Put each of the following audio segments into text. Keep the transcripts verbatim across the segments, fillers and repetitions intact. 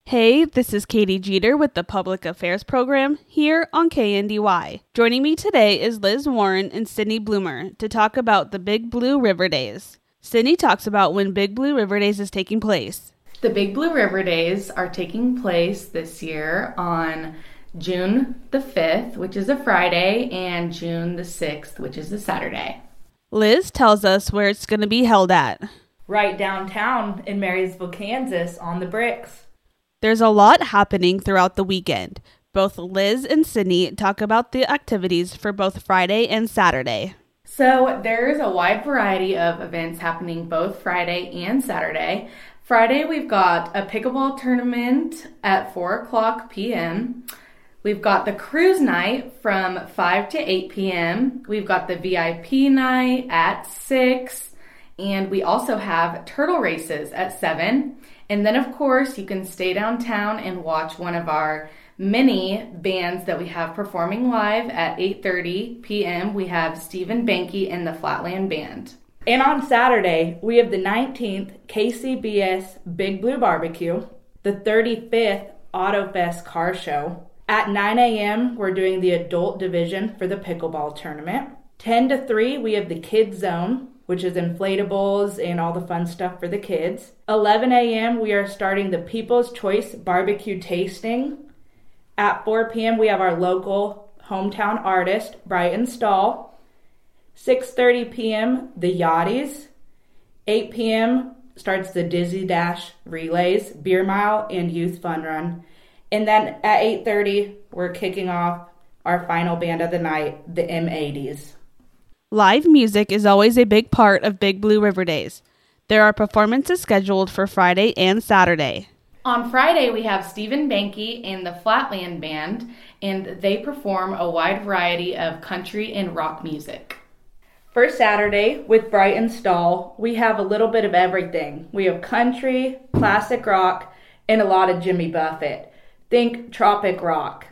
Hey, this is Katie Jeter with the Public Affairs Program here on K N D Y. Joining me today is Liz Warren and Sydney Bloomer to talk about the Big Blue River Days. Sydney talks about when Big Blue River Days is taking place. The Big Blue River Days are taking place this year on June the fifth, which is a Friday, and June the sixth, which is a Saturday. Liz tells us where it's going to be held at. Right downtown in Marysville, Kansas, on the bricks. There's a lot happening throughout the weekend. Both Liz and Sydney talk about the activities for both Friday and Saturday. So there's a wide variety of events happening both Friday and Saturday. Friday, we've got a pickleball tournament at four o'clock p.m. We've got the cruise night from five to eight p.m. We've got the V I P night at six. And we also have turtle races at seven. And then, of course, you can stay downtown and watch one of our many bands that we have performing live at eight thirty p.m. We have Stephen Banky and the Flatland Band. And on Saturday, we have the nineteenth K C B S Big Blue Barbecue, the thirty-fifth AutoFest Car Show. At nine a.m., we're doing the adult division for the pickleball tournament. ten to three, we have the Kids Zone, which is inflatables and all the fun stuff for the kids. eleven a.m., we are starting the People's Choice Barbecue Tasting. At four p.m., we have our local hometown artist, Brighton Stahl. six thirty p.m., the Yachties. eight p.m. starts the Dizzy Dash Relays, Beer Mile, and Youth Fun Run. And then at eight thirty, we're kicking off our final band of the night, the M eighties. Live music is always a big part of Big Blue River Days. There are performances scheduled for Friday and Saturday. On Friday, we have Stephen Banky and the Flatland Band, and they perform a wide variety of country and rock music. For Saturday, with Brighton Stahl, we have a little bit of everything. We have country, classic rock, and a lot of Jimmy Buffett. Think tropic rock.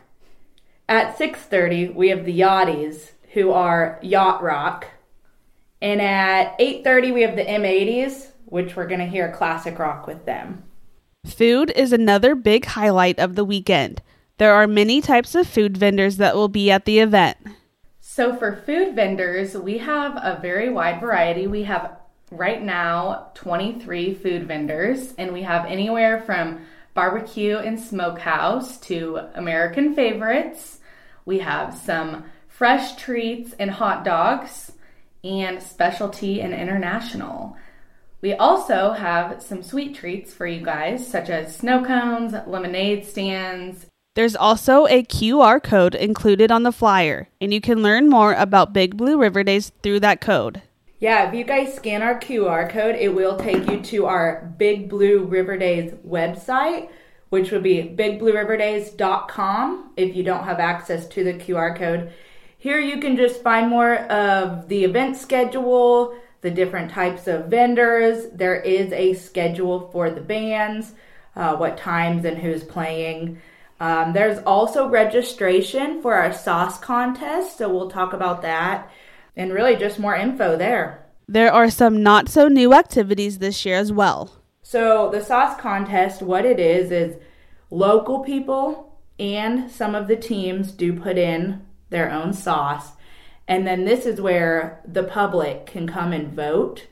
At six thirty, we have the Yachties, who are yacht rock. And at eight thirty, we have the M eighties, which we're going to hear classic rock with them. Food is another big highlight of the weekend. There are many types of food vendors that will be at the event. So for food vendors, we have a very wide variety. We have right now twenty-three food vendors, and we have anywhere from barbecue and smokehouse to American favorites. We have some fresh treats and hot dogs, and specialty and international. We also have some sweet treats for you guys, such as snow cones, lemonade stands. There's also a Q R code included on the flyer, and you can learn more about Big Blue River Days through that code. Yeah, if you guys scan our Q R code, it will take you to our Big Blue River Days website, which would be big blue river days dot com if you don't have access to the Q R code. Here you can just find more of the event schedule, the different types of vendors. There is a schedule for the bands, uh, what times and who's playing. Um, there's also registration for our sauce contest, so we'll talk about that. And really just more info there. There are some not-so-new activities this year as well. So the sauce contest, what it is, is local people and some of the teams do put in their own sauce. And then this is where the public can come and vote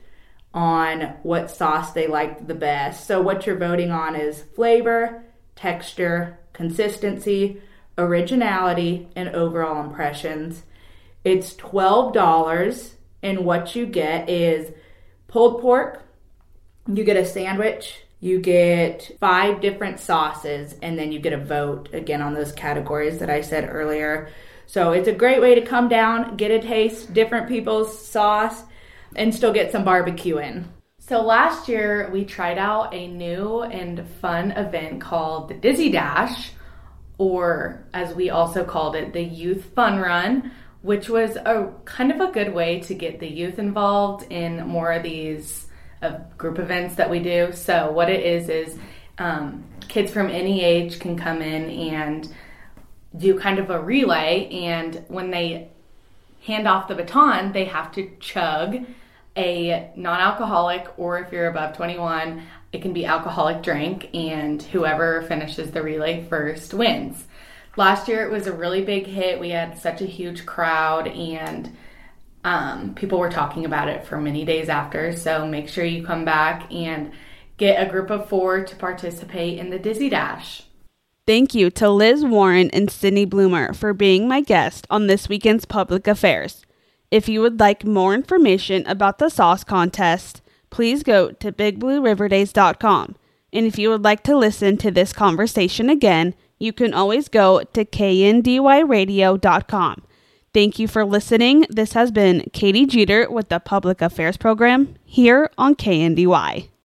on what sauce they like the best. So what you're voting on is flavor, texture, consistency, originality, and overall impressions. It's twelve dollars, and what you get is pulled pork, you get a sandwich, you get five different sauces, and then you get a vote again on those categories that I said earlier. So it's a great way to come down, get a taste, different people's sauce, and still get some barbecue in. So last year, we tried out a new and fun event called the Dizzy Dash, or as we also called it, the Youth Fun Run, which was a kind of a good way to get the youth involved in more of these uh, group events that we do. So what it is is um, kids from any age can come in and do kind of a relay, and when they hand off the baton, they have to chug a non-alcoholic, or if you're above twenty-one, it can be alcoholic drink, and whoever finishes the relay first wins. Last year it was a really big hit. We had such a huge crowd, and um, people were talking about it for many days after. So make sure you come back and get a group of four to participate in the Dizzy Dash. Thank you to Liz Warren and Sydney Bloomer for being my guest on this weekend's Public Affairs. If you would like more information about the sauce contest, please go to big blue river days dot com. And if you would like to listen to this conversation again, you can always go to k n d y radio dot com. Thank you for listening. This has been Katie Jeter with the Public Affairs Program here on K N D Y.